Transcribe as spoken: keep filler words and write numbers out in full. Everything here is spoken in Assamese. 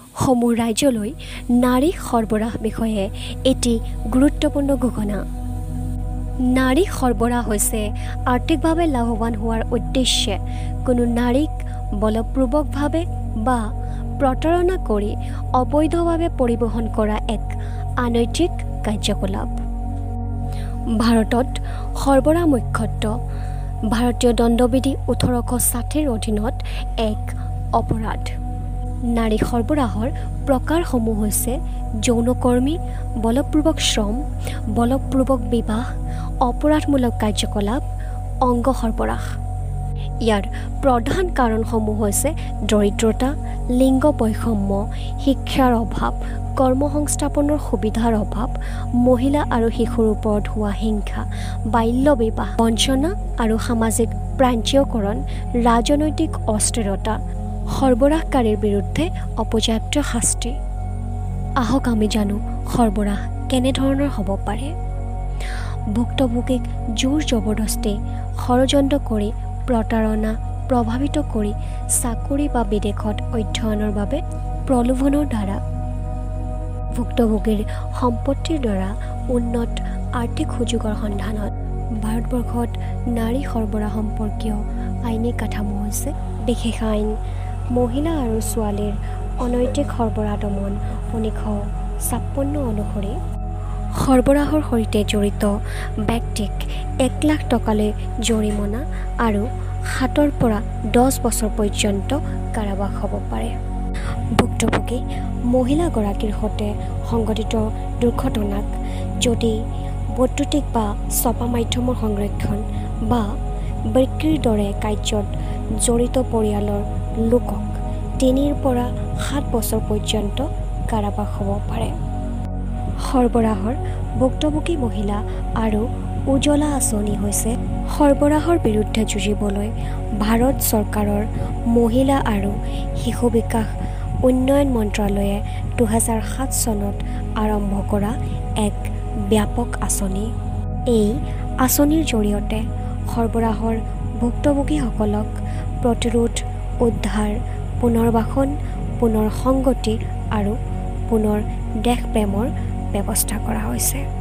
সমূহ ৰাজ্যলৈ নাৰী সৰবৰাহ বিষয়ে এটি গুৰুত্বপূৰ্ণ ঘোষণা। নাৰী সৰবৰাহ হৈছে আৰ্থিকভাৱে লাভৱান হোৱাৰ উদ্দেশ্যে কোনো নাৰীক বলপূৰ্বকভাৱে বা প্ৰতাৰণা কৰি অবৈধভাৱে পৰিবহণ কৰা এক অনৈতিক কাৰ্যকলাপ। ভাৰতত সৰবৰাহ মুখ্যতঃ ভাৰতীয় দণ্ডবিধি ওঠৰশ ষাঠিৰ অধীনত এক অপৰাধ। নাৰী সৰবৰাহৰ প্ৰকাৰসমূহ হৈছে যৌনকৰ্মী, বলপূৰ্বক শ্ৰম, বলপূৰ্বক বিবাহ, অপৰাধমূলক কাৰ্যকলাপ, অংগ সৰবৰাহ। ইয়াৰ প্ৰধান কাৰণসমূহ হৈছে দৰিদ্ৰতা, লিংগ বৈষম্য, শিক্ষাৰ অভাৱ, কৰ্মসংস্থাপনৰ সুবিধাৰ অভাৱ, মহিলা আৰু শিশুৰ ওপৰত হোৱা হিংসা, বাল্য বিবাহ, বঞ্চনা আৰু সামাজিক প্ৰান্তীয়কৰণ, ৰাজনৈতিক অস্থিৰতা, সৰবৰাহকাৰীৰ বিৰুদ্ধে অপৰ্যাপ্ত শাস্তি। আহক আমি জানো সৰবৰাহ কেনেধৰণৰ হ'ব পাৰে। ভুক্তভোগীক জোৰ জবৰদস্তি, ষড়যন্ত্ৰ কৰি প্ৰতাৰণা, প্ৰভাৱিত কৰি চাকৰি বা বিদেশত অধ্যয়নৰ বাবে প্ৰলোভনৰ দ্বাৰা, ভুক্তভোগীৰ সম্পত্তিৰ দ্বাৰা উন্নত আৰ্থিক সুযোগৰ সন্ধানত। ভাৰতবৰ্ষত নাৰী সৰবৰাহ সম্পৰ্কীয় আইনী কাঠামো হৈছে বিশেষ আইন, মহিলা আৰু ছোৱালীৰ অনৈতিক সৰবৰাহ দমন ঊনৈছশ ছাপন্ন অনুসৰি সৰবৰাহৰ সৈতে জড়িত ব্যক্তিক এক লাখ টকালৈ জৰিমনা আৰু সাতৰ পৰা দহ বছৰ পৰ্যন্ত কাৰাবাস হ'ব পাৰে। ভুক্তভোগী মহিলাগৰাকীৰ সৈতে সংঘটিত দুৰ্ঘটনাক যদি বৈদ্যুতিক বা ছপা মাধ্যমৰ সংৰক্ষণ বা বিক্ৰীৰ দৰে কাৰ্যত জড়িত পৰিয়ালৰ লোকক তিনিৰ পৰা সাত বছৰ পৰ্যন্ত কাৰাবাস হ'ব পাৰে। সৰবৰাহৰ ভুক্তভোগী মহিলা আৰু উজ্জ্বলা আঁচনি হৈছে সৰবৰাহৰ বিৰুদ্ধে যুঁজিবলৈ ভাৰত চৰকাৰৰ মহিলা আৰু শিশু বিকাশ উন্নয়ন মন্ত্ৰালয়ে দুহেজাৰ সাত চনত আৰম্ভ কৰা এক ব্যাপক আঁচনি। এই আঁচনিৰ জৰিয়তে সৰবৰাহৰ ভুক্তভোগীসকলক প্ৰতিৰোধ, উদ্ধাৰ, পুনৰ্বাসন, পুনৰ সংগতি আৰু পুনৰ দেশপ্ৰেমৰ ব্যৱস্থা কৰা হৈছে।